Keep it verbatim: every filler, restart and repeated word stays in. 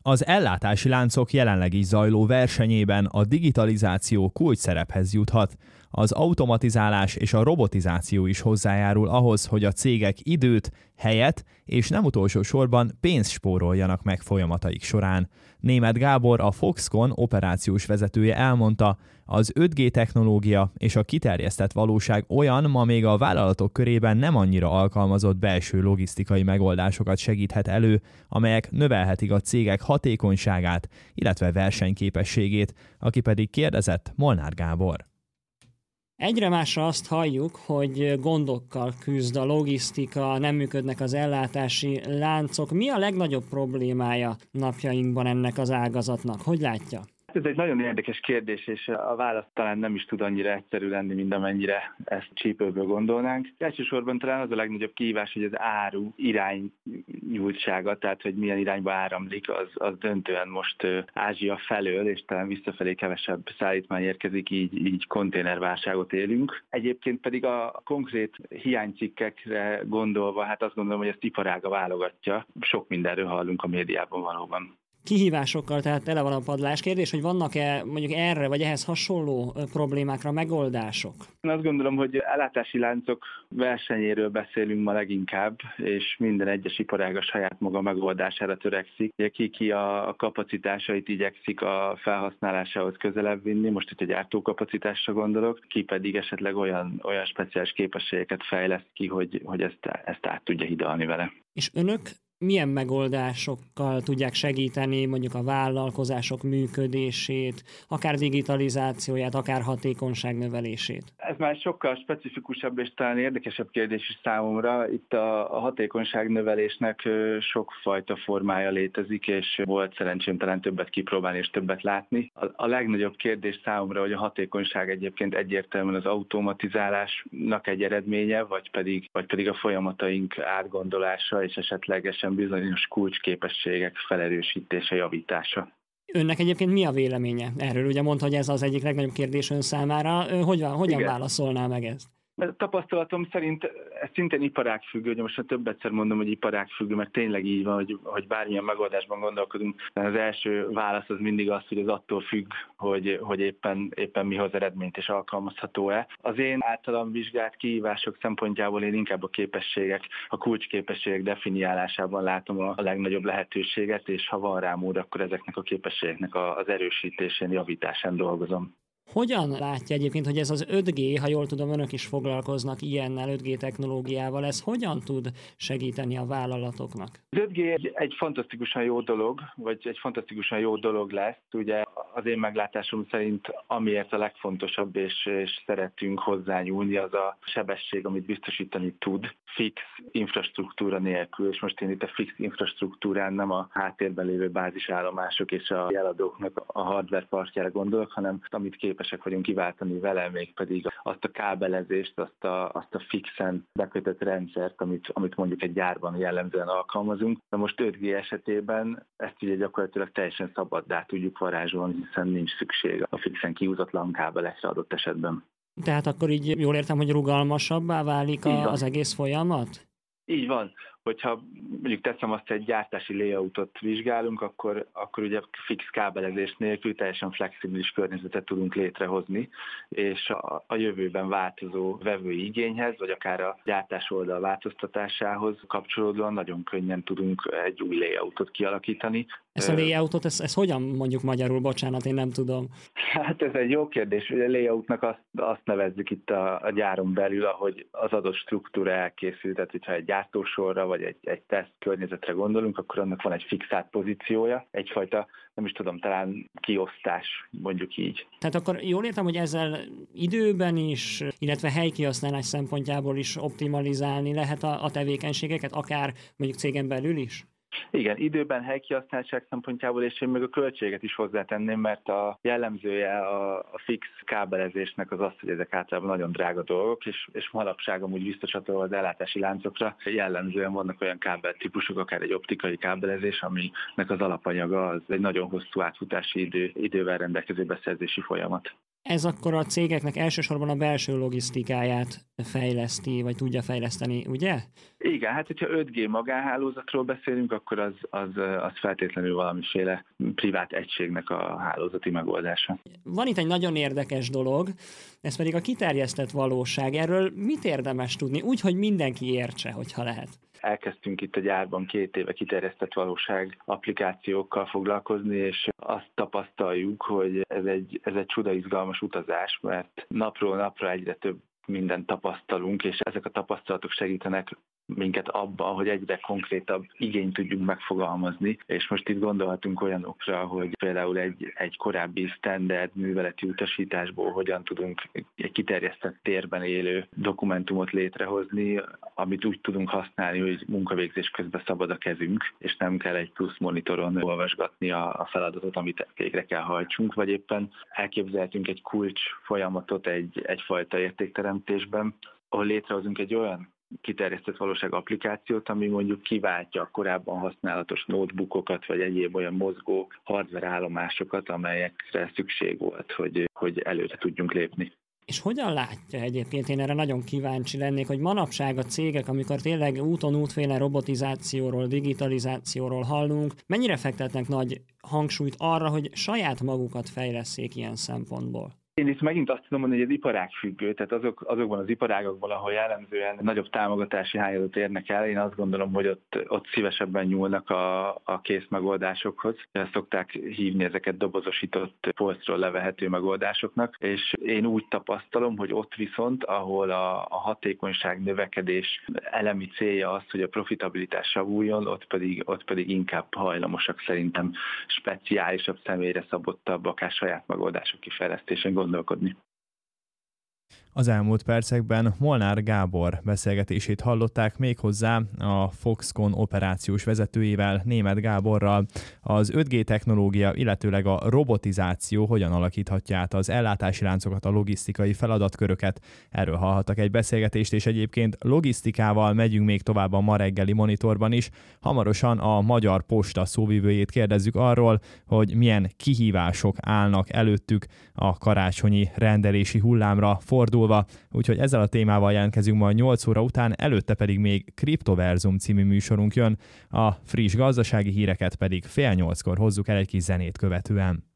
Az ellátási láncok jelenleg is zajló versenyében a digitalizáció kulcsszerephez juthat. Az automatizálás és a robotizáció is hozzájárul ahhoz, hogy a cégek időt, helyet és nem utolsó sorban pénzt spóroljanak meg folyamataik során. Németh Gábor, a Foxconn operációs vezetője elmondta, az öt G technológia és a kiterjesztett valóság olyan, ma még a vállalatok körében nem annyira alkalmazott belső logisztikai megoldásokat segíthet elő, amelyek növelhetik a cégek hatékonyságát, illetve versenyképességét, aki pedig kérdezett Molnár Gábor. Egyre másra azt halljuk, hogy gondokkal küzd a logisztika, nem működnek az ellátási láncok. Mi a legnagyobb problémája napjainkban ennek az ágazatnak? Hogy látja? Ez egy nagyon érdekes kérdés, és a válasz talán nem is tud annyira egyszerű lenni, mint amennyire ezt csípőből gondolnánk. Elsősorban talán az a legnagyobb kihívás, hogy az áru iránynyújtsága, tehát hogy milyen irányba áramlik, az, az döntően most Ázsia felől, és talán visszafelé kevesebb szállítmány érkezik, így, így konténerválságot élünk. Egyébként pedig a konkrét hiánycikkekre gondolva, hát azt gondolom, hogy ezt iparága válogatja. Sok mindenről hallunk a médiában valóban. Kihívásokkal, tehát tele van a padlás. Kérdés, hogy vannak-e mondjuk erre vagy ehhez hasonló problémákra megoldások? Én azt gondolom, hogy ellátási láncok versenyéről beszélünk ma leginkább, és minden egyes iparág a saját maga megoldására törekszik. Ugye ki ki a kapacitásait igyekszik a felhasználásához közelebb vinni, most itt a gyártókapacitásra gondolok, ki pedig esetleg olyan, olyan speciális képességeket fejleszt ki, hogy, hogy ezt, ezt át tudja hidalni vele. És önök milyen megoldásokkal tudják segíteni mondjuk a vállalkozások működését, akár digitalizációját, akár hatékonyság növelését? Ez már sokkal specifikusabb és talán érdekesebb kérdés is számomra. Itt a, a hatékonyság növelésnek sokfajta formája létezik, és volt szerencsém talán többet kipróbálni és többet látni. A, a legnagyobb kérdés számomra, hogy a hatékonyság egyébként egyértelműen az automatizálásnak egy eredménye, vagy pedig, vagy pedig a folyamataink átgondolása, és esetlegesen bizonyos kulcsképességek felerősítése, javítása. Önnek egyébként mi a véleménye erről? Ugye mondta, hogy ez az egyik legnagyobb kérdés ön számára. Ön hogyan, hogyan válaszolná meg ezt? A tapasztalatom szerint ez szintén iparágfüggő, hogy most több egyszer mondom, hogy iparágfüggő, mert tényleg így van, hogy, hogy bármilyen megoldásban gondolkodunk. Az első válasz az mindig az, hogy az attól függ, hogy, hogy éppen, éppen mi hoz eredményt és alkalmazható-e. Az én általam vizsgált kihívások szempontjából én inkább a képességek, a kulcsképességek definiálásában látom a legnagyobb lehetőséget, és ha van rá mód, akkor ezeknek a képességeknek az erősítésén, javításán dolgozom. Hogyan látja egyébként, hogy ez az öt G, ha jól tudom, önök is foglalkoznak ilyennel, öt G technológiával, ez hogyan tud segíteni a vállalatoknak? Az öt G egy, egy fantasztikusan jó dolog, vagy egy fantasztikusan jó dolog lesz. Ugye az én meglátásom szerint amiért a legfontosabb, és, és szeretünk hozzányúlni, az a sebesség, amit biztosítani tud fix infrastruktúra nélkül, és most én itt a fix infrastruktúrán nem a háttérben lévő bázisállomások és a jeladóknak a hardware partjára gondolok, hanem amit képesek vagyunk kiváltani vele, még pedig azt a kábelezést, azt a, azt a fixen bekötött rendszert, amit, amit mondjuk egy gyárban jellemzően alkalmazunk. De most öt G esetében ezt ugye gyakorlatilag teljesen szabaddá tudjuk varázsolni, hiszen nincs szükség a fixen kihúzatlan kábelekre adott esetben. Tehát akkor így jól értem, hogy rugalmasabbá válik a, az egész folyamat? Így van. Hogyha mondjuk teszem azt, egy gyártási layoutot vizsgálunk, akkor, akkor ugye fix kábelezés nélkül teljesen flexibilis környezetet tudunk létrehozni, és a, a jövőben változó vevői igényhez, vagy akár a gyártás oldal változtatásához kapcsolódóan nagyon könnyen tudunk egy új layoutot kialakítani. Ezt a layoutot, ezt, ezt hogyan mondjuk magyarul? Bocsánat, én nem tudom. Hát ez egy jó kérdés. Ugye a layoutnak azt, azt nevezzük itt a, a gyáron belül, ahogy az adott struktúra elkészült, tehát hogyha egy gyártósorra vagy egy, egy teszt környezetre gondolunk, akkor annak van egy fixált pozíciója, egyfajta, nem is tudom, talán kiosztás, mondjuk így. Tehát akkor jól értem, hogy ezzel időben is, illetve helykihasználás szempontjából is optimalizálni lehet a, a tevékenységeket, akár mondjuk cégen belül is? Igen, időben, helykihasználtság szempontjából, és én még a költséget is hozzátenném, mert a jellemzője a, a fix kábelezésnek az az, hogy ezek általában nagyon drága dolgok, és, és manapság amúgy visszacsatolva az ellátási láncokra jellemzően vannak olyan kábeltípusok, akár egy optikai kábelezés, aminek az alapanyaga az egy nagyon hosszú átfutási idő, idővel rendelkező beszerzési folyamat. Ez akkor a cégeknek elsősorban a belső logisztikáját fejleszti, vagy tudja fejleszteni, ugye? Igen, hát hogyha öt G magánhálózatról beszélünk, akkor az, az, az feltétlenül valamiféle privát egységnek a hálózati megoldása. Van itt egy nagyon érdekes dolog, ez pedig a kiterjesztett valóság. Erről mit érdemes tudni? Úgy, hogy mindenki értse, hogyha lehet. Elkezdtünk itt a gyárban két éve kiterjesztett valóság applikációkkal foglalkozni, és azt tapasztaljuk, hogy ez egy, ez egy csuda izgalmas utazás, mert napról napra egyre több mindent tapasztalunk, és ezek a tapasztalatok segítenek minket abban, hogy egyre konkrétabb igényt tudjunk megfogalmazni, és most itt gondolhatunk olyanokra, hogy például egy, egy korábbi standard műveleti utasításból hogyan tudunk egy kiterjesztett térben élő dokumentumot létrehozni, amit úgy tudunk használni, hogy munkavégzés közben szabad a kezünk, és nem kell egy plusz monitoron olvasgatni a, a feladatot, amit végre kell hajtsunk, vagy éppen elképzelhetünk egy kulcs folyamatot egy, egyfajta értékteremtésben, ahol létrehozunk egy olyan kiterjesztett valóság applikációt, ami mondjuk kiváltja a korábban használatos notebookokat, vagy egyéb olyan mozgó hardware állomásokat, amelyekre szükség volt, hogy, hogy előre tudjunk lépni. És hogyan látja egyébként, én erre nagyon kíváncsi lennék, hogy manapság a cégek, amikor tényleg úton útféle robotizációról, digitalizációról hallunk, mennyire fektetnek nagy hangsúlyt arra, hogy saját magukat fejlesszék ilyen szempontból? Én itt megint azt tudom mondani, hogy az iparág függő, tehát azok, azokban az iparágokban, ahol jellemzően nagyobb támogatási hányadot érnek el, én azt gondolom, hogy ott, ott szívesebben nyúlnak a, a kész megoldásokhoz. Ezt szokták hívni ezeket dobozosított, polcról levehető megoldásoknak, és én úgy tapasztalom, hogy ott viszont, ahol a, a hatékonyság növekedés elemi célja az, hogy a profitabilitás javuljon, ott pedig, ott pedig inkább hajlamosak szerintem speciálisabb, személyre szabottabb, akár saját megoldások kifejlesztésen gondolkodni. Az elmúlt percekben Molnár Gábor beszélgetését hallották, méghozzá a Foxconn operációs vezetőjével, Németh Gáborral. Az öt G technológia, illetőleg a robotizáció hogyan alakíthatja át az ellátási láncokat, a logisztikai feladatköröket. Erről hallhattak egy beszélgetést, és egyébként logisztikával megyünk még tovább a ma reggeli monitorban is. Hamarosan a Magyar Posta szóvivőjét kérdezzük arról, hogy milyen kihívások állnak előttük a karácsonyi rendelési hullámra fordul. Úgyhogy ezzel a témával jelentkezünk majd nyolc óra után, előtte pedig még Kriptoverzum című műsorunk jön, a friss gazdasági híreket pedig fél nyolckor hozzuk el egy kis zenét követően.